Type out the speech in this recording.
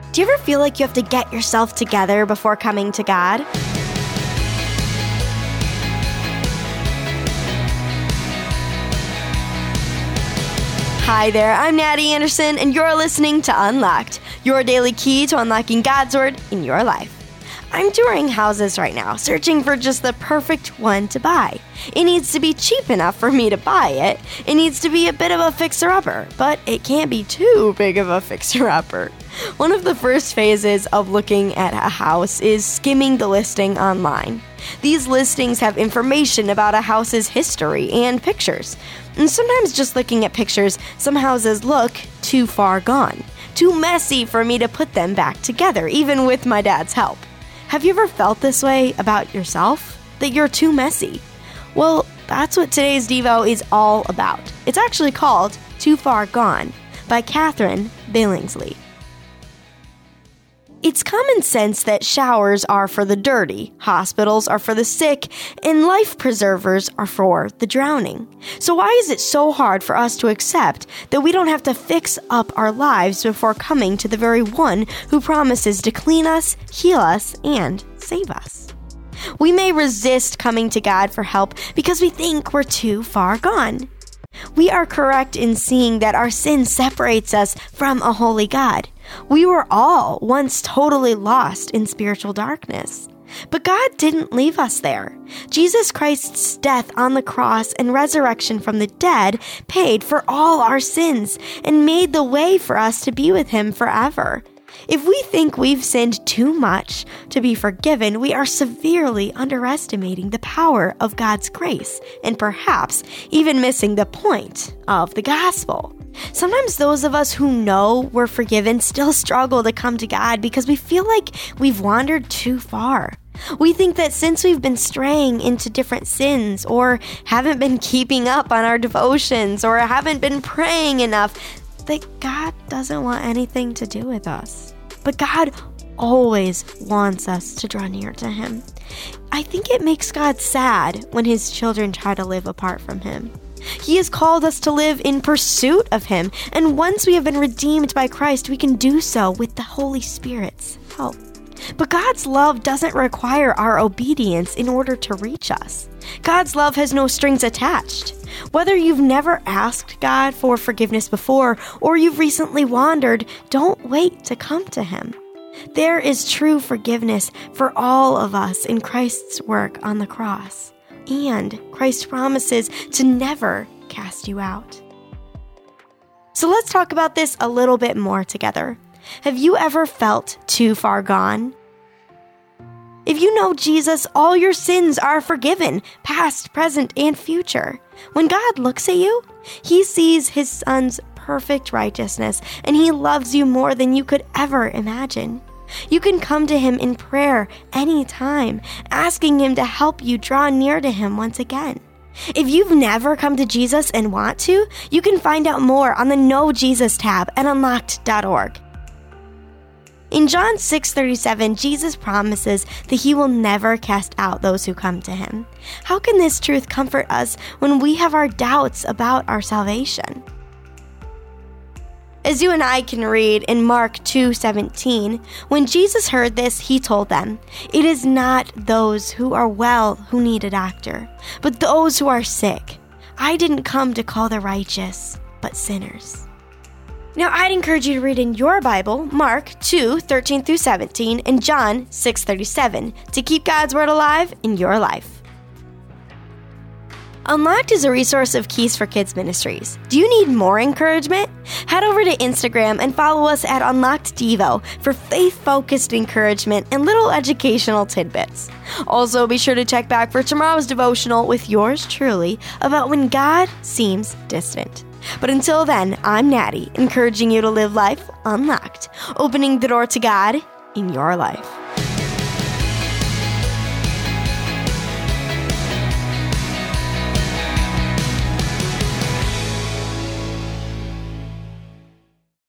Do you ever feel like you have to get yourself together before coming to God? Hi there, I'm Natty Anderson, and you're listening to Unlocked, your daily key to unlocking God's Word in your life. I'm touring houses right now, searching for just the perfect one to buy. It needs to be cheap enough for me to buy it. It needs to be a bit of a fixer-upper, but it can't be too big of a fixer-upper. One of the first phases of looking at a house is skimming the listing online. These listings have information about a house's history and pictures. And sometimes just looking at pictures, some houses look too far gone, too messy for me to put them back together, even with my dad's help. Have you ever felt this way about yourself? That you're too messy? Well, that's what today's Devo is all about. It's actually called Too Far Gone by Catherine Billingsley. It's common sense that showers are for the dirty, hospitals are for the sick, and life preservers are for the drowning. So why is it so hard for us to accept that we don't have to fix up our lives before coming to the very one who promises to clean us, heal us, and save us? We may resist coming to God for help because we think we're too far gone. We are correct in seeing that our sin separates us from a holy God. We were all once totally lost in spiritual darkness. But God didn't leave us there. Jesus Christ's death on the cross and resurrection from the dead paid for all our sins and made the way for us to be with Him forever. If we think we've sinned too much to be forgiven, we are severely underestimating the power of God's grace and perhaps even missing the point of the gospel. Sometimes those of us who know we're forgiven still struggle to come to God because we feel like we've wandered too far. We think that since we've been straying into different sins or haven't been keeping up on our devotions or haven't been praying enough, that God doesn't want anything to do with us. But God always wants us to draw near to Him. I think it makes God sad when His children try to live apart from Him. He has called us to live in pursuit of Him, and once we have been redeemed by Christ, we can do so with the Holy Spirit's help. But God's love doesn't require our obedience in order to reach us. God's love has no strings attached. Whether you've never asked God for forgiveness before or you've recently wandered, don't wait to come to Him. There is true forgiveness for all of us in Christ's work on the cross. And Christ promises to never cast you out. So let's talk about this a little bit more together. Have you ever felt too far gone? If you know Jesus, all your sins are forgiven, past, present, and future. When God looks at you, He sees His Son's perfect righteousness, and He loves you more than you could ever imagine. You can come to Him in prayer anytime, asking Him to help you draw near to Him once again. If you've never come to Jesus and want to, you can find out more on the Know Jesus tab at unlocked.org. In John 6:37, Jesus promises that He will never cast out those who come to Him. How can this truth comfort us when we have our doubts about our salvation? As you and I can read in Mark 2:17, when Jesus heard this, He told them, "It is not those who are well who need a doctor, but those who are sick. I didn't come to call the righteous, but sinners." Now, I'd encourage you to read in your Bible Mark 2:13-17 and John 6:37 to keep God's Word alive in your life. Unlocked is a resource of Keys for Kids Ministries. Do you need more encouragement? Head over to Instagram and follow us at Unlocked Devo for faith-focused encouragement and little educational tidbits. Also, be sure to check back for tomorrow's devotional with yours truly about when God seems distant. But until then, I'm Natty, encouraging you to live life unlocked, opening the door to God in your life.